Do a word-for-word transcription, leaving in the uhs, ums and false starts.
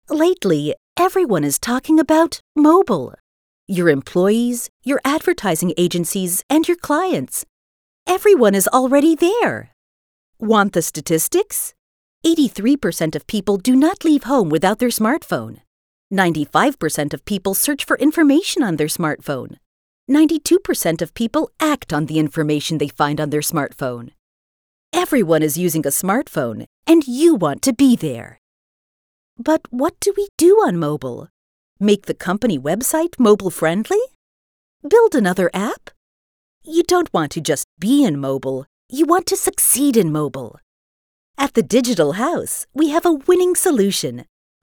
Lately, everyone is talking about mobile. Your employees, your advertising agencies, and your clients. Everyone is already there. Want the statistics? eighty-three percent of people do not leave home without their smartphone. ninety-five percent of people search for information on their smartphone. ninety-two percent of people act on the information they find on their smartphone. Everyone is using a smartphone, and you want to be there. But what do we do on mobile? Make the company website mobile-friendly? Build another app? You don't want to just be in mobile, you want to succeed in mobile. At the Digital House, we have a winning solution.